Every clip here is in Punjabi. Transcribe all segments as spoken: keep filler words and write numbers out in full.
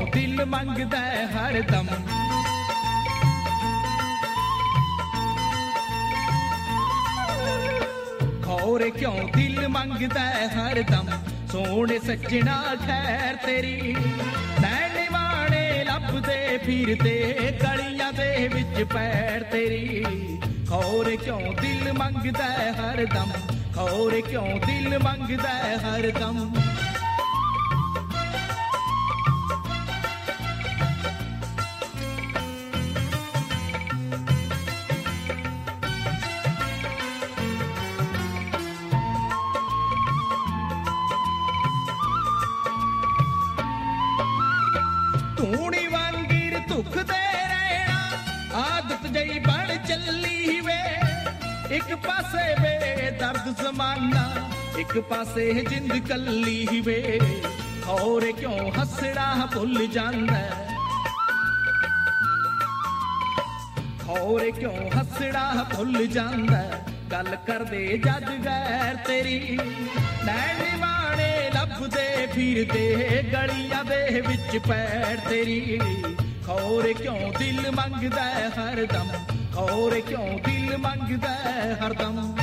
ਦਿਲ ਮੰਗਦਾ ਹਰਦਮ। ਖੌਰੇ ਕਿਉਂ ਦਿਲ ਮੰਗਦਾ ਹਰਦਮ, ਸੋਹਣੇ ਸੱਜਣਾ ਖੈਰ ਤੇਰੀ। ਨੈਣ ਨਿਵਾਣੇ ਲੱਭਦੇ ਫਿਰਦੇ ਗਲੀਆਂ ਦੇ ਵਿੱਚ ਪੈਰ ਤੇਰੀ। ਖੌਰੇ ਕਿਉਂ ਦਿਲ ਮੰਗਦਾ ਹਰਦਮ, ਖੌਰੇ ਕਿਉਂ ਦਿਲ ਮੰਗਦਾ ਹਰਦਮ। ਧੂਣੀ ਵਾਂਗਰ ਧੁਖਦੇ ਰਹਿਣਾ ਆਦਤ ਜਈ ਬਣ ਚੱਲੀ ਵੇ। ਇੱਕ ਪਾਸੇ ਵੇ ਦਰਦ ਜ਼ਮਾਨਾ, ਇੱਕ ਪਾਸੇ ਜਿੰਦ ਕੱਲੀ ਵੇ। ਖੌਰੇ ਕਿਉਂ ਹੱਸਣਾ ਭੁੱਲ ਜਾਂਦਾ, ਖੌਰੇ ਕਿਉਂ ਹੱਸਣਾ ਭੁੱਲ ਜਾਂਦਾ। ਗੱਲ ਕਰਦੇ ਜੱਜ ਗੈਰ ਤੇਰੀ। ਨੈਣ ਨਿਵਾਣੇ ਲੱਭਦੇ ਫਿਰਦੇ ਗਲੀਆਂ ਦੇ ਵਿੱਚ ਪੈਰ ਤੇਰੀ। ਖੌਰੇ ਕਿਉਂ ਦਿਲ ਮੰਗਦਾ ਹਰਦਮ, ਖੌਰੇ ਕਿਉਂ ਦਿਲ ਮੰਗਦਾ ਹਰਦਮ।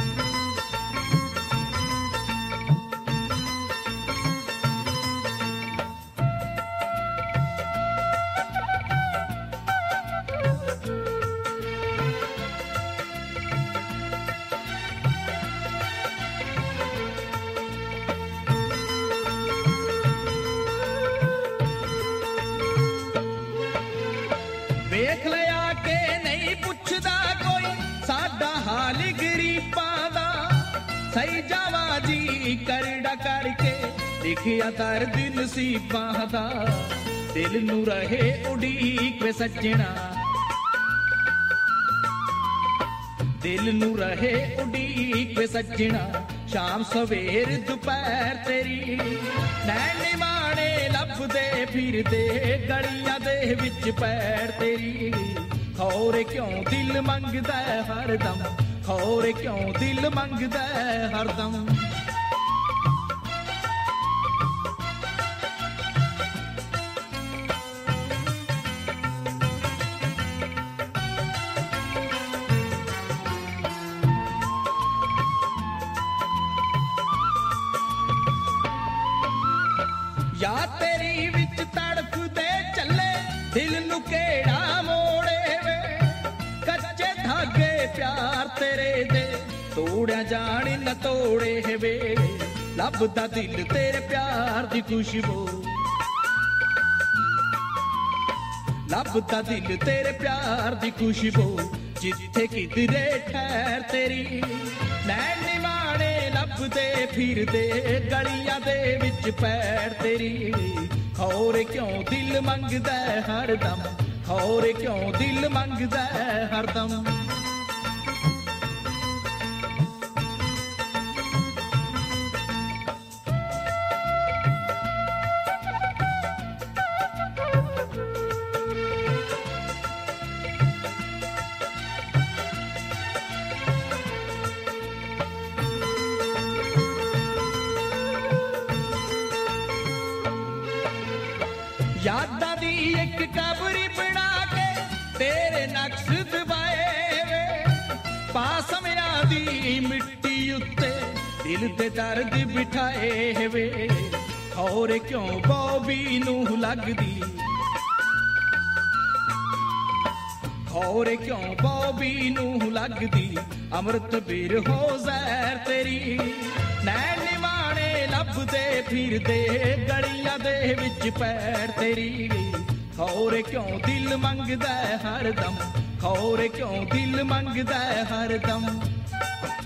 ਵੇਖ ਲਿਆ ਕਿ ਨਹੀਂ ਪੁੱਛਦਾ ਕੋਈ ਸਾਡਾ ਹਾਲ ਗਰੀਬਾਂ ਦਾ। ਸਹੀ ਜਾਵਾ ਜੀ ਕਰੜਾ ਕਰਕੇ ਲਿਖਿਆ ਦਰਦ ਨਸੀਬਾਂ ਦਾ। ਦਿਲ ਨੂੰ ਰਹੇ ਉਡੀਕ ਵੇ ਸੱਜਣਾ, ਦਿਲ ਨੂੰ ਰਹੇ ਉਡੀਕ ਵੇ ਸੱਜਣਾ। ਸ਼ਾਮ ਸਵੇਰ ਦੁਪਹਿਰ ਤੇਰੀ। ਨੈਣ ਨਿਵਾਣੇ ਲੱਭਦੇ ਫਿਰਦੇ ਗਲੀਆਂ ਦੇ ਵਿੱਚ ਪੈਰ ਤੇਰੀ। ਖੌਰੇ ਕਿਉਂ ਦਿਲ ਮੰਗਦਾ ਹਰਦਮ, ਖੌਰੇ ਕਿਉਂ ਦਿਲ ਮੰਗਦਾ ਹਰਦਮ। ਯਾਦ ਤੇਰੀ ਵਿੱਚ ਤੜਫਦੇ ਚੱਲੇ ਦਿਲ ਨੂੰ ਕਿਹੜਾ ਮੋੜੇ ਵੇ। ਕੱਚੇ ਧਾਗੇ ਪਿਆਰ ਤੇਰੇ ਦੇ ਤੋੜਿਆ ਜਾਣ ਨਾ ਤੋੜੇ ਵੇ। ਲੱਭਦਾ ਦਿਲ ਤੇਰੇ ਪਿਆਰ ਦੀ ਖੁਸ਼ਬੂ, ਲੱਭਦਾ ਦਿਲ ਤੇਰੇ ਪਿਆਰ ਦੀ ਖੁਸ਼ਬੂ। ਜਿੱਥੇ ਕਿਧਰੇ ਠਹਿਰ ਤੇਰੀ। ਨੈਣ ਨਿਵਾਣੇ ਲੱਭਦੇ ਫਿਰਦੇ ਗਲੀਆਂ ਦੇ ਵਿੱਚ ਪੈਰ ਤੇਰੀ। ਖੌਰੇ ਕਿਉਂ ਦਿਲ ਮੰਗਦਾ ਹਰਦਮ, ਖੌਰੇ ਕਿਉਂ ਦਿਲ ਮੰਗਦਾ ਹਰਦਮ। ਯਾਦਾਂ ਦੀ ਇੱਕ ਕਬਰੀ ਬਣਾ ਕੇ ਤੇਰੇ ਨਕਸ਼ ਦਬਾਏ ਵੇ। ਪਾਸਮਿਆਂ ਦੀ ਮਿੱਟੀ ਉੱਤੇ ਦਿਲ ਦੇ ਦਰਦ ਬਿਠਾਏ ਵੇ। ਖੌਰੇ ਕਿਉਂ ਬੋਬੀ ਨੂੰ ਲੱਗਦੀ, ਖੌਰੇ ਕਿਉਂ ਬੋਬੀ ਨੂੰ ਲੱਗਦੀ। ਅੰਮ੍ਰਿਤ ਬੀਰ ਹੋ ਜ਼ਹਿਰ ਤੇਰੀ। ਨੈਣ ਨਿਵਾਣੇ ਲੱਭਦੇ ਫਿਰਦੇ ਗਲੀਆਂ ਦੇ ਵਿੱਚ ਪੈਰ ਤੇਰੀ। ਖੌਰੇ ਕਿਉਂ ਦਿਲ ਮੰਗਦਾ ਹਰਦਮ, ਖੌਰੇ ਕਿਉਂ ਦਿਲ ਮੰਗਦਾ ਹਰਦਮ।